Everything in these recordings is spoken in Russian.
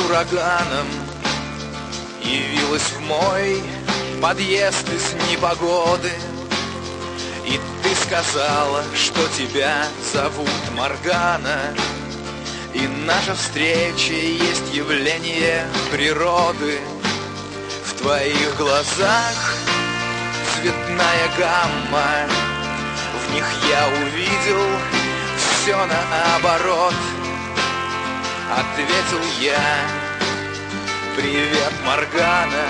ураганом явилась в мой подъезд из непогоды. И ты сказала, что тебя зовут Моргана, и наша встреча есть явление природы. В твоих глазах цветная гамма, в них я увидел все наоборот. Ответил я: привет, Моргана.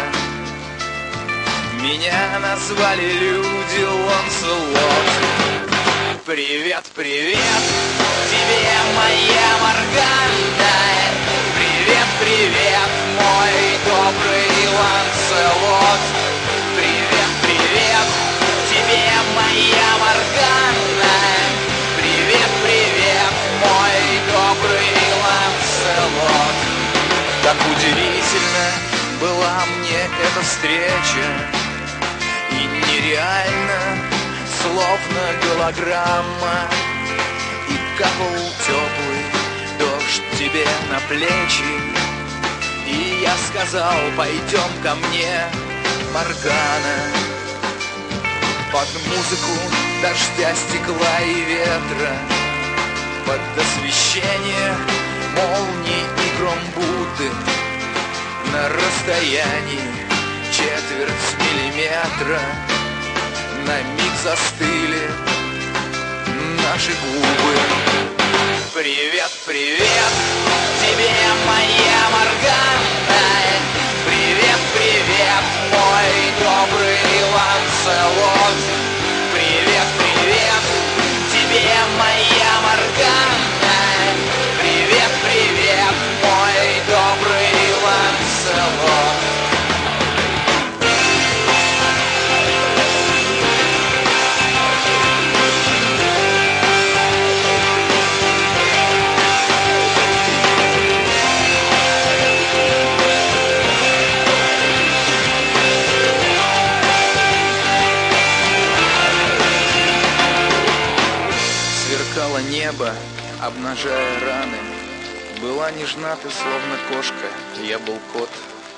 Меня назвали люди Ланселот. Привет, привет тебе, моя Моргана. Привет, привет, мой добрый Ланселот. Привет, привет тебе, моя Моргана. Привет, привет, мой добрый Ланселот. Так удивительно была мне эта встреча, и нереально, словно голограмма. И капал теплый дождь тебе на плечи, и я сказал: пойдем ко мне, Моргана. Под музыку дождя, стекла и ветра, под освещение молний и гром Будды, на расстоянии четверть миллиметра на миг застыли наши губы. Привет, привет тебе, моя Моргана. Привет, привет, мой добрый Ланселот. Привет, привет тебе, моя Моргана. Привет, привет, мой добрый Ланселот. Сверкало небо, обнажая раны. Была нежна ты, словно кошка, я был кот.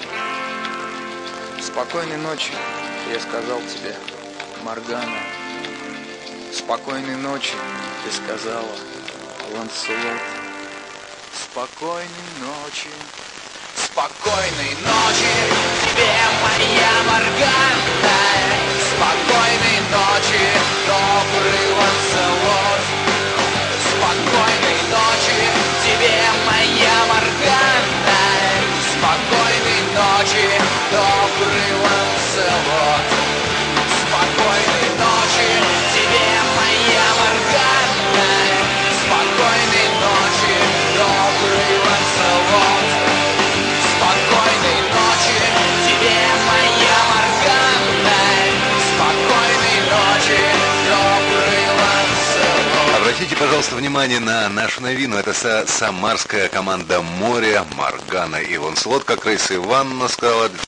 Спокойной ночи, я сказал тебе, Моргана. Спокойной ночи, ты сказала, Ланселот. Спокойной ночи. Спокойной ночи тебе, моя Моргана. Спокойной ночи, добрый Ланселот. Спокойной ночи тебе, моя Моргана. Спокойной ночи, добрый Ланселот. Спокойной ночи тебе, моя Моргана. Спокойной ночи, добрый Ланселот. Спокойной ночи тебе, моя Моргана. Спокойной ночи, добрый Ланселот. Обратите, пожалуйста, внимание на нашу новину. Это самарская команда «Море», Моргана и Ланселот, как Раиса Ивановна сказала.